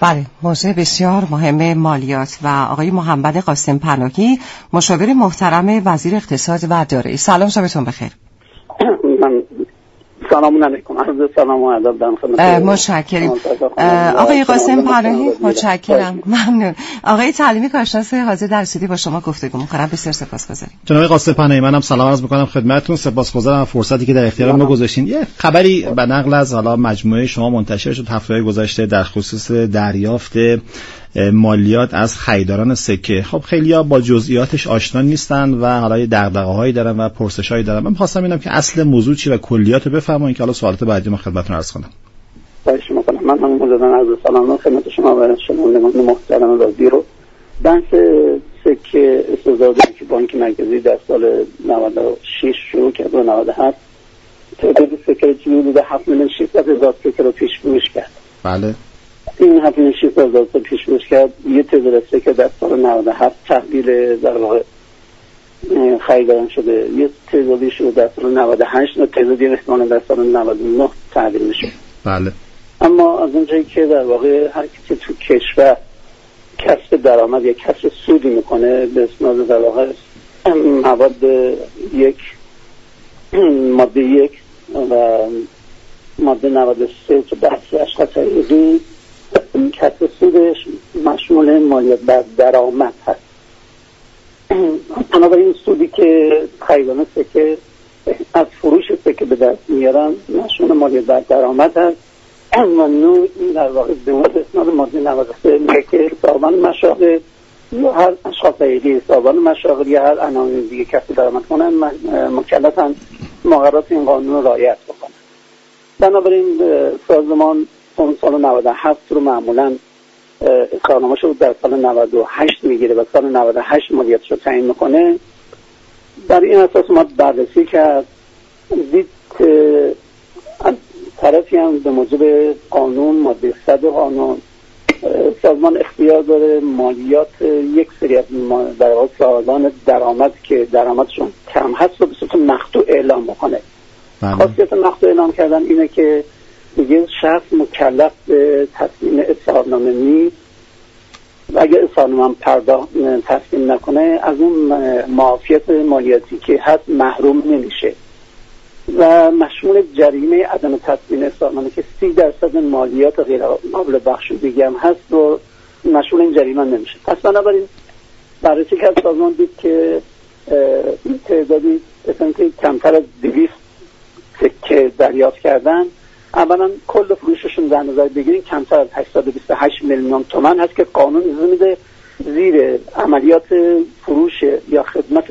بله، موضوع بسیار مهم مالیات و آقای محمد قاسم پناهی مشاور محترم وزیر اقتصاد و دارایی. سلام، شبتون بخیر. من سلام علیکم، عرض سلام و ادب دارم خدمت. متشکرم آقای قاسم پناهی، متشکرم، ممنون. آقای تعلیمی کارشناس حاضر در استودیو با شما گفتگو می‌کنم. بسیار سپاسگزاریم. جناب قاسم پناهی، منم سلام عرض می‌کنم خدمتتون. سپاسگزارم از فرصتی که در اختیار ما گذاشتین. یه خبری به نقل از حالا مجموعه شما منتشر شد هفته گذشته در خصوص دریافت مالیات از خریداران سکه. خب خیلی‌ها با جزئیاتش آشنا نیستن و حالا یه دغدغه‌هایی دارن و پرسش‌هایی دارن. من می‌خواستم ببینم که اصل موضوع چی و کلیات رو بفرمایید که حالا سوالات بعدی ما خدمتتون عرض کنم. باشه می‌کنم. من هم مجدداً عرض سلام خدمت شما و شنوندگان محترم رادیو. بحث سکه استزاده که بانک مرکزی در سال 96 شروع کرد و 97 تعداد سکه حدود 7,600,000 سکه رو پیش فروش کرد. بله. این 7,600,000 تا پیش فروش کرد. یه تعداد سکه در سال 97 تحویل در واقع خریداران شده. یه تعدادی شده در سال 98 و تعدادی احتمالاً در سال 99 تحویل میشه. بله. اما از اونجایی که در واقع هر کسی تو کشور کسب درآمد یا کسب سودی میکنه به اسناد در واقع مواد ماده 1 و ماده 93 که بحث اشخاص حقوقی، این کسب سودش مشمول مالیات بر درآمد هست. بنابراین سودی که خریداران سکه از فروش سکه به دست میارن مشمول مالیات بر درآمد هست و نوع در واقع به اسناد ماده 93 میگه که صاحبان مشاغل یا هر اشخاص حقیقی صاحبان مشاغل یا هر عناوین دیگه کسب درآمد کنن مکلفن مقررات این قانون رو رعایت بکنن. بنابراین سازمان سال 97 رو معمولا کارنامه‌اش رو در سال 98 میگیره و سال 98 مالیاتش رو تعیین میکنه. در این اساس ما بررسی کرد، دید از طرفی هم به موجب قانون ماده 100 قانون سازمان اختیار داره مالیات یک سری از در واقع صاحبان درآمد که درآمدشون کم هست رو به صورت مقطوع اعلام بکنه. خاصیت مقطوع اعلام کردن اینه که میگه شخص مکلف به تسلیم اظهارنامه نیست و اگر اظهارنامه تسلیم نکنه از اون معافیت مالیاتی که هست محروم نمیشه و مشمول جریمه عدم تسلیم اظهارنامه که 30% مالیات غیر قابل بخشودگی هم هست و مشمول این جریمه نمیشه. پس بنابراین بررسی که از سازمان دید که این تعدادی که کمتر از 200 سکه دریافت کردن، اولا کل فروششون در نظر بگیریم کمتر از 828 میلیون تومان هست که قانون اجازه میده زیر عملیات فروش یا خدمت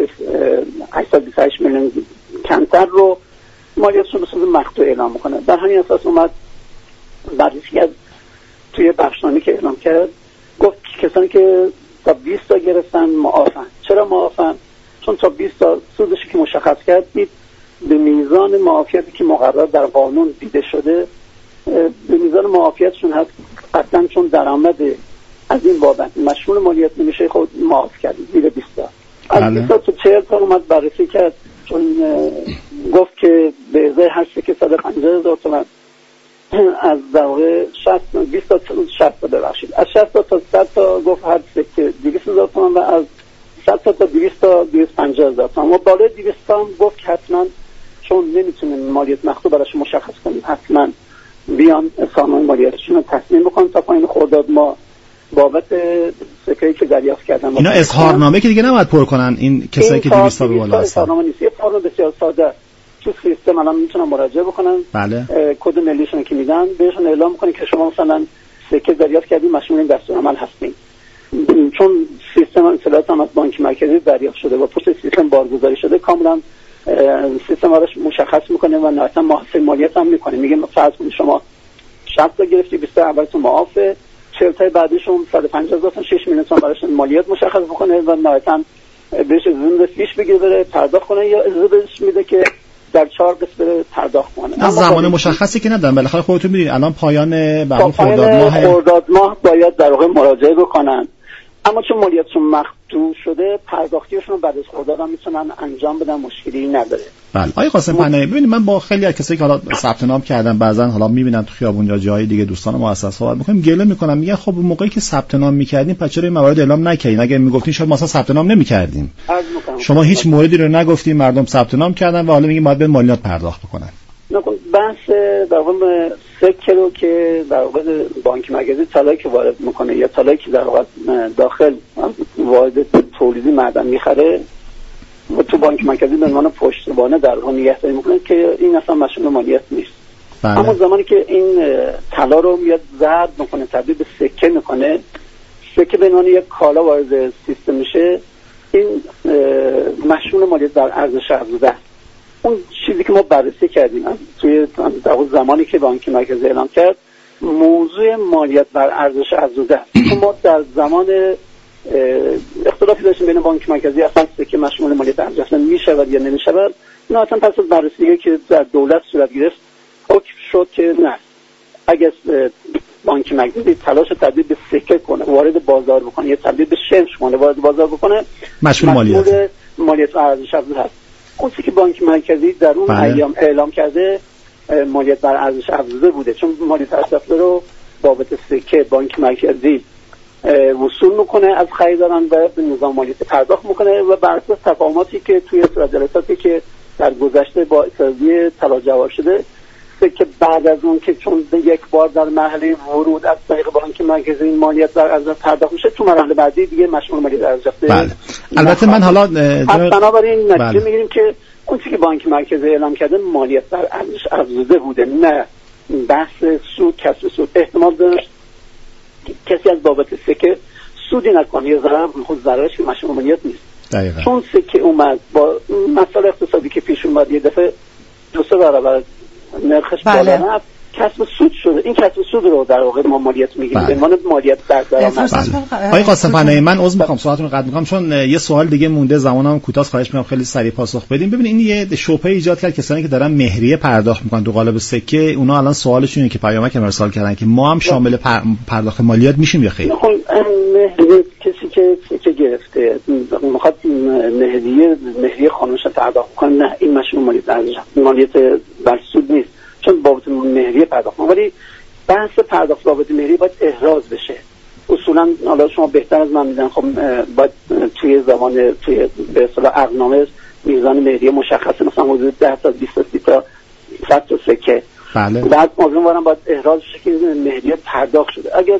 828 میلیون کمتر رو مالیاتشون به صورت مقطوع اعلام میکنه. در همین اساس اومد بررسی از توی بخشنامه‌ای که اعلام کرد گفت کسانی که تا 20 تا گرفتن معافن. چرا معافن؟ چون تا 20 تا سودش که مشخص کرد دید به میزان معافیتی که مقرر در قانون دیده شده به میزان معافیتشون هست، قطعا چون درآمد از این بابت مشمول مالیات نمیشه خود معاف کرد زیر 20 تا. از 20 تا 40 تا اومد بررسی کرد، چون گفت که به ازای هر سکه 150,000 تومان از در واقع 20 تا 60 تا ببخشید از 60 تا 100 تا گفت هر سکه 200,000 تومان و از 100 تا 200 تا 250,000 تومان و بالای 200 تا هم گفت که حتما چون نمیتونیم مالیات مقطوع براش مشخص کنیم حتما بیان سامان مالیاتشون رو تصمیم بکنن تا پایین خرداد ما بابت سکه‌ای که دریافت کردن. اینا اظهارنامه که دیگه نباید پر کنن این کسایی که 200 تا به بالا هستن. اظهارنامه نیست، یه فرم بسیار ساده تو سیستم الان میتونن مراجعه بکنن. بله. کد ملیشون که میدن بهشون اعلام میکنه که شما مثلا سکه دریافت کردین مشمول این دستورالعمل هستین. چون سیستم اطلاعات هم از بانک مرکزی دریافت شده و پشت سیستم بارگذاری شده کاملا سیستم آرش مشخص میکنه و نهایتا محاسبه مالیات هم میکنه. میگه فرض کنید شما 60 تا گرفتی 20 تا اولتون معافه، 40 تا بعدیشون 150,000 تا 6 میلیون تومان براش مالیات مشخص بکنه و نهایتا بهش اجازه فیش بگیره بره پرداخت کنه یا اجازه بهش میده که در 4 قسط بره پرداخت کنه. از زمان مشخصی که ندارن، بالاخره خودتون میدونید الان پایان خرداد ماه باید در واقع مراجعه بکنن اما چون مالیاتشون مخدوع شده پرداختیشون بعد از خرداد میتونن انجام بدن، مشکلی نداره. بله. آقای قاسم پناهی، ببینید من با خیلی از کسایی که حالا ثبت نام کردن بعضن حالا میبینن تو خیابون یا جای دیگه دوستان مؤسسه صحبت میکنیم گله میکنن، میگن خب موقعی که ثبت نام میکردین پس چرا این موارد اعلام نکردین؟ اگر میگفتین شاید ما اصلا ثبت نام نمیکردیم. شما هیچ موردی رو نگفتین، مردم ثبت نام کردن و حالا میگین باید به مالیات پرداخت بکنن. نکن بحث در واقع سکه رو که در واقع بانک مرکزی طلایی که وارد میکنه یا طلایی که در واقع داخل وارد تولیدی معدن میخره و تو بانک مرکزی به عنوان پشتوانه در واقع نگهداری میکنه که این اصلا مسئول مالیات نیست. بله. اما زمانی که این طلا رو میاد ضرب میکنه، تبدیل به سکه میکنه، سکه به عنوان یک کالا وارد سیستم میشه، این مسئول مالیات در ارزش افزوده است. اون چیزی که ما بررسی کردیم توی زمانی که بانک مرکزی اعلام کرد موضوع مالیات بر ارزش افزوده است. ما در زمان اختلافی داشتیم بین بانک مرکزی اصلا سکه مشمول مالیات ارزش افزوده میشود یا نمیشود. نه اصلا پس از بررسی که در دولت صورت گرفت حکم شد که نه، اگر بانک مرکزی تلاش تبدیل به سکه کنه وارد بازار بکنه یا تبدیل به شمش کنه وارد بازار بکنه مشمول مالیات ارزش افزوده است. اون چیزی که بانک مرکزی در اون ایام اعلام کرده مالیات بر ارزش افزوده بوده، چون مالیات ارزش افزوده رو بابت سکه بانک مرکزی وصول میکنه از خریداران و به نظام مالیات پرداخت میکنه و بر اساس تفاهماتی که توی جلساتی که در گذشته با اتحادیه طلا جواب شده که بعد از اون که چون یک بار در مرحله ورود از طریق بانک مرکزی این مالیات بر ارزش پرداخت میشه، تو مرحله بعدی دیگه مشمول مالیات ارزش افزوده. بله. البته من حالا بنابراین نتیجه میگیریم که اون چیزی که بانک مرکزی اعلام کرده مالیات بر ارزش افزوده بوده، نه بحث سود، کسب سود. احتمال داشت کسی از بابت سکه سودی نکنه یا خود ضررش که مشمول مالیات نیست. دقیقاً. چون سکه اومد با مسائل اقتصادی که پیش اومد یه دفعه 2-3 برابر نرخش بالا رفت، کسب سود شده. این کسب سود رو در واقع ما مالیات میگیریم به عنوان مالیات بر درآمد. آقای قاسم پناهی، من عذر میخوام سوالتون رو قطع میکنم چون یه سوال دیگه مونده، زمانم کوتاه، خواهش میکنم خیلی سریع پاسخ بدیم. ببینید این یه شبهه ایجاد کرد کسانی که دارن مهریه پرداخت میکنن تو قالب سکه، اونا الان سوالشون اینه که پیامک ارسال کردن که ما هم شامل پرداخت مالیات میشیم یا خیر؟ مهریه کسی که سکه گرفته میخواد مهریه خانوش پرداخت کنه، نه این مشمول مالیات بر سود نیست، چون بابت مهریه پرداخت کنه. ولی بحث پرداخت بابت مهریه باید احراز بشه. اصولا حالا شما بهتر از من میدونن، خب باید توی به اصطلاح عقدنامه میزان مهریه مشخصه، مثلا حدود 10 تا 20 تا 100 تا سکه. بله. بعد ماجرا باید احراز بشه که مهریه پرداخت شده. اگر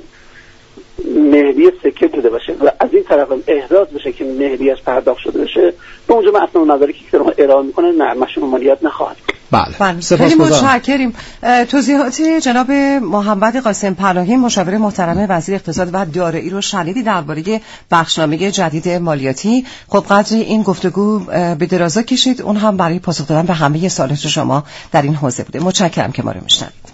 مهریه سکه بوده باشه و از این طرف هم احراز بشه که مهریه‌اش پرداخت شده باشه، به اونجا اصلا نظری که ارائه میکنه نه مشمول مالیات نخواهد. بله. خیلی متشکریم. توضیحات جناب محمد قاسم پناهی مشاور محترم وزیر اقتصاد و دارایی رو شنیدی درباره بخشنامه جدید مالیاتی. خب قدری این گفتگو به درازا کشید، اون هم برای پاسخ دادن به همه سوالات شما در این حوزه بوده. متشکرم که ما رو میشنوید.